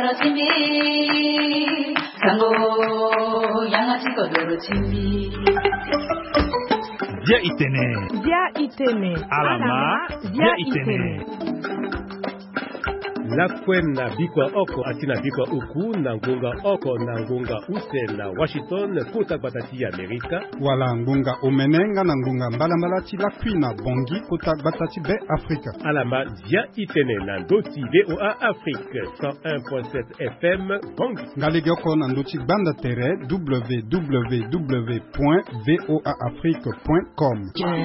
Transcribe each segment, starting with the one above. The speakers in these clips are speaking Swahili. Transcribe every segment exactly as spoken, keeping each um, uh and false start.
Kodoro Timbi, Sango, Yangati Kodoro Timbi. Dia Itene. Dia Itene. Alama. Dia Itene. La kwena bikwa oko atina bikwa uku na ngonga oko na ngonga use na Washington kota batati ya Amerika. Wala ngonga omenenga na ngonga mbalambalati la kwina bongi kota batati be Afrika. Alama Dia Itene na ndoti V O A Afrique cent un point sept F M bongi. Ngalege oko na ndoti banda tere w w w point v o a afrique point com.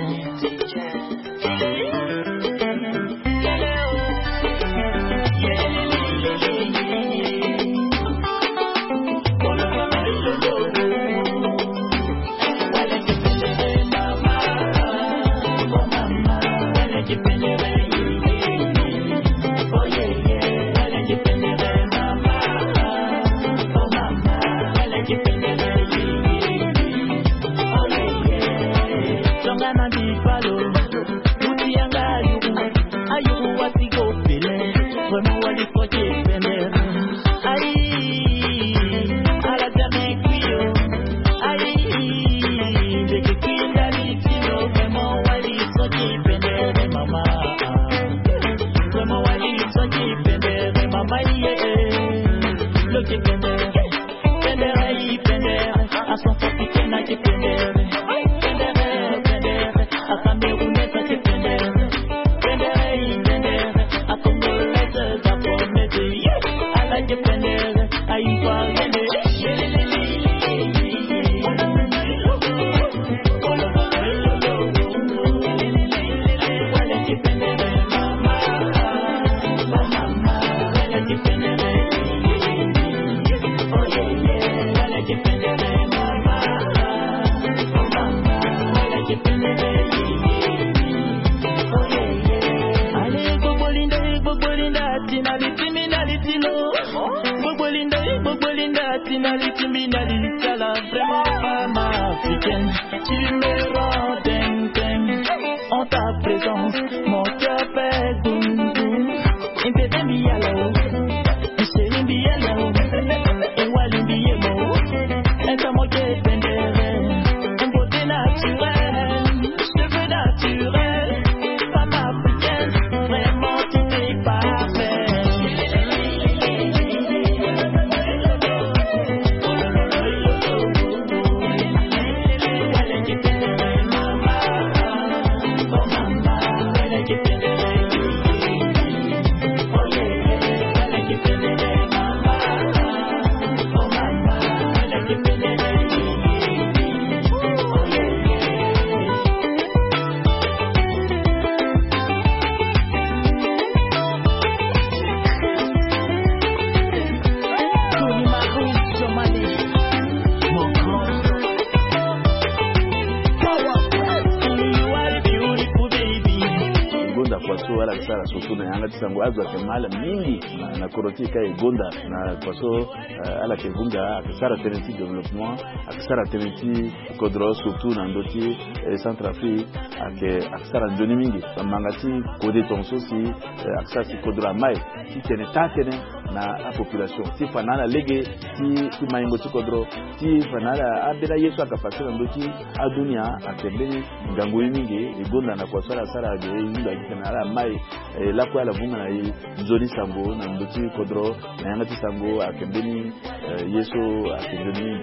Sango azwa kemala mingi na, na korotika igonda na kwaso uh, ala kevunga akisara tenenti development akisara tenenti kodro surtout na ndoti eh, Centrafrique ake akisara ndoni mingi mangati kode tonso si eh, akisara si kodro mai si tene tatene na a population si fanala lege si si maingo si kodro si fanala abela yesu akapasira ndoti a dunia akembeni ngango mingi igonda na kwaso ala sara de yinga kana mai eh, la kwa la vunga na nzoni sango na ndoti kodro na yangati sango akembeni uh, yesu akembeni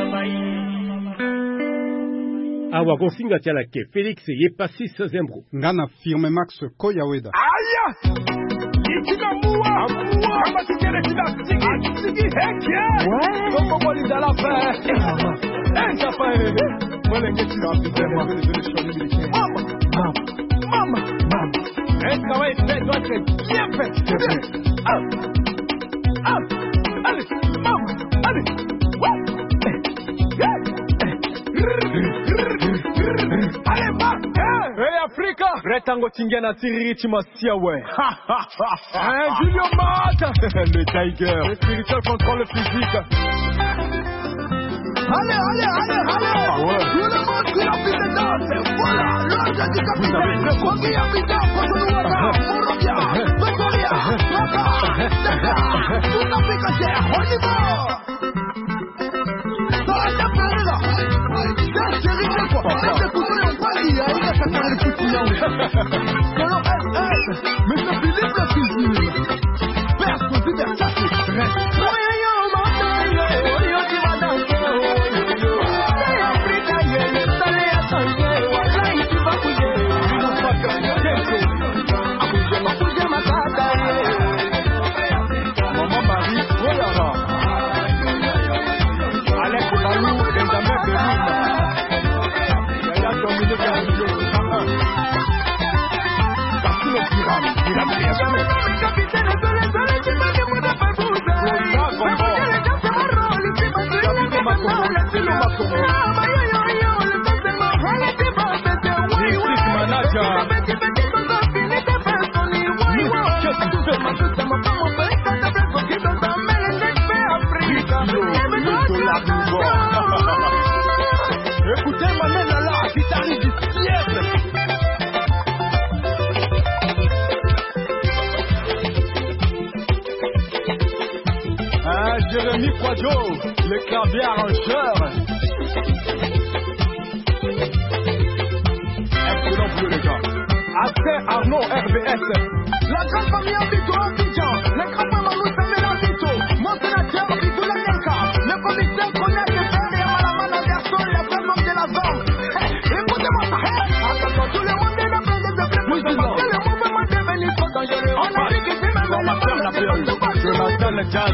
awa konfinga tiala ke Felix ye pasi Zembro ngana firme Max Koyaweda aya ikina muwa muwa kama tikele kila sigi sigi heke koko boli za la fe eh ça fait wala ngeti na mama mama mama mama eh kawaii ndio wake jefe ah ah ali mama ali allez ma hey Africa retango tingia na tiriri chimasia we hein Julio Mata le tiger le spiritual contrôle physique allez allez allez allez ah ouais Julio Mata qui a fait des danses voilà l'ordre du capitaine on qui a mis dans pour nous voir Morobia Victoria Mata tout Africa Jérémy Quadjo, le clavier arrangeur. Excellent bleu les gars. Aster Arnaud R B S. La grande famille Abito Abidjan. Le grand maman Moussame Abito. Mon sénateur Abito la Delka. Le commissaire Cognac et Fer et Malaman Anderson, le frère de la zone. Écoutez-moi ça. Attention, tout le monde est dans plein de blés. Tout le mouvement devenu trop dangereux. On a dit que c'est même la femme la plus. Je m'attends le jazz.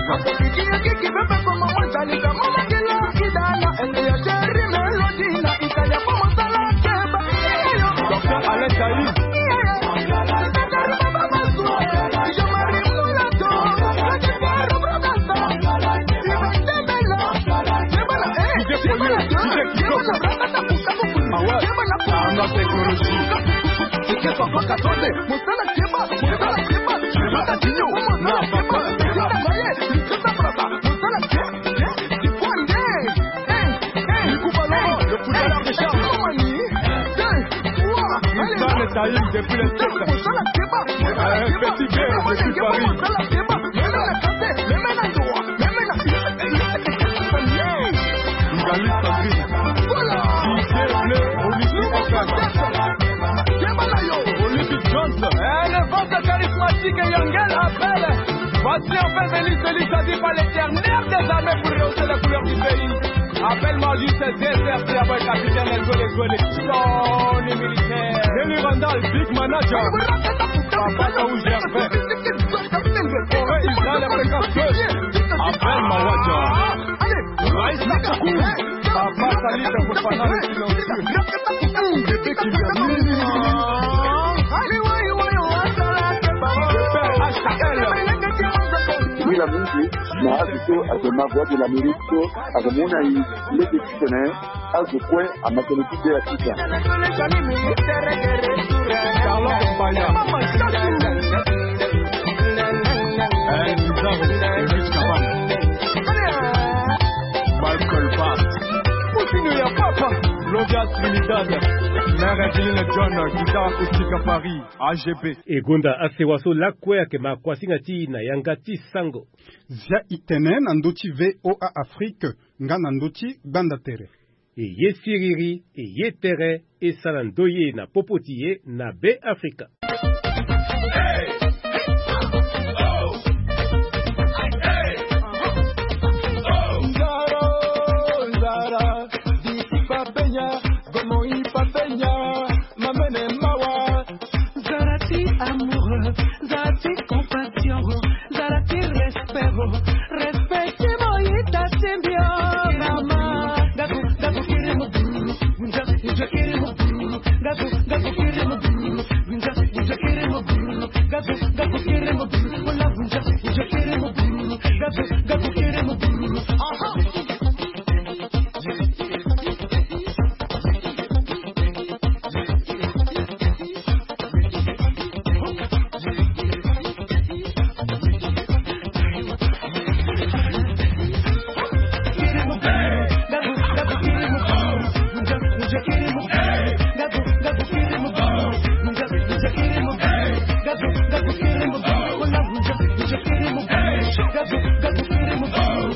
Depuis le tête, un petit gars depuis Paris. Ngali Sandrine, Olympique Jones, le ventre charismatique Yangel appelle. Voici enfin venu celui choisi par l'éternel des armées pour rehausser les couleurs du pays. Appelle-moi juste déserté avec le capitaine Elgo les Goules, Tony militaire. Nelly Randall, big manager. Papa Saoud G R P. Forêt Israël fréquenteuse. Appelle-moi Wadja. Raïs Nakakou. Papa Salid Fofana le silencieux. Bébé qui vient la musique, na azito azoma voix de l'Amérique, azomona les dictionnaires, azokwe à mathématiques de la Afrique. Carlos Mbaya. Michael Bass. Poutine ya papa. Lovias Trinidad. Mère Eveline John, guitare acoustique à Paris, A G B. Egonda asewaso lakwe ke makwasingati na yangati sango. Zia itene nandoti V O A Afrique, nga nandoti bandatere. E ye siriri, e ye tere, e salandoye na popotiye na B Africa. Hey! Gabu, gabu,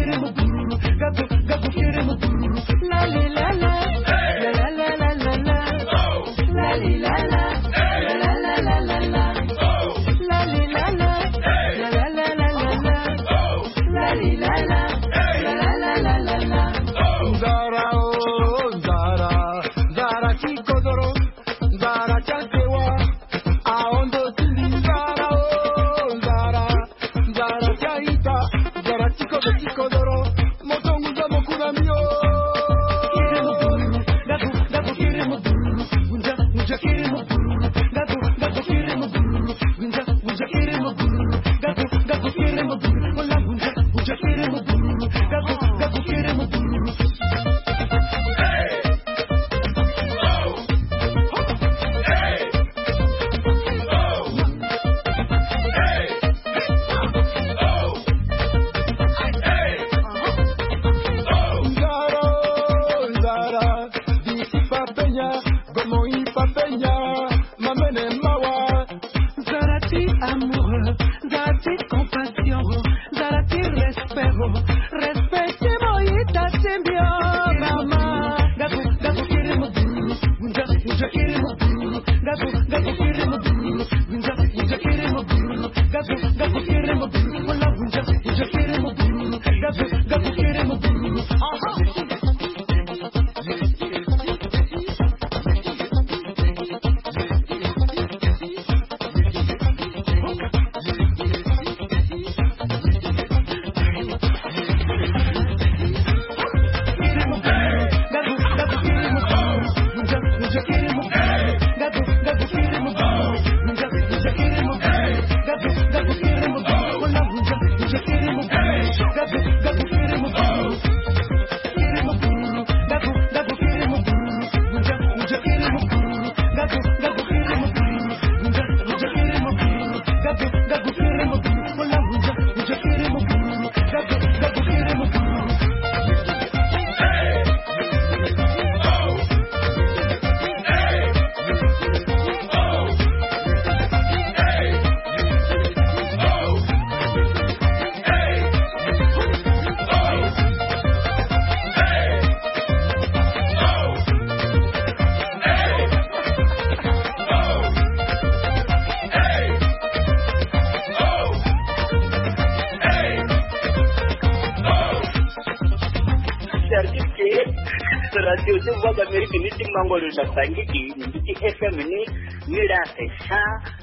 Sangiki ni F M ni mira esa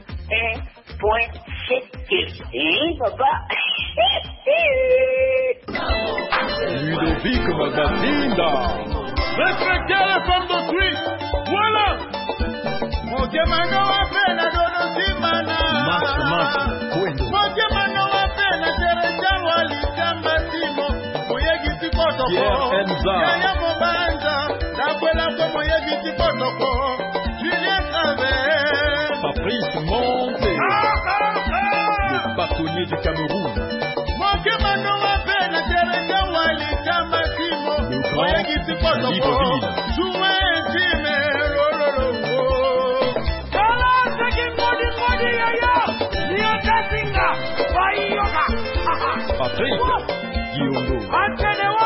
un point sept. Eh papa. Ludovic Magazinda. Respectez les femmes d'autrui. Voilà. Mon Diamano a fait la donosimana. Max Max Kwendo. Mon Diamano a fait la Teresa Wali Kambatimo. Moyegi Tikoto. Pierre Enza. Yaya Mobanza. La como yegi Tikoto. Julien Traver. Patrice Monte. Ah, ah, ah. Le bâtonnier du Cameroun. Mon Diamano a fait la Teresa Wali Kambatimo. Le grand Moyegi Tikoto. Libreville. Jouer intime. Patrick Guillaume.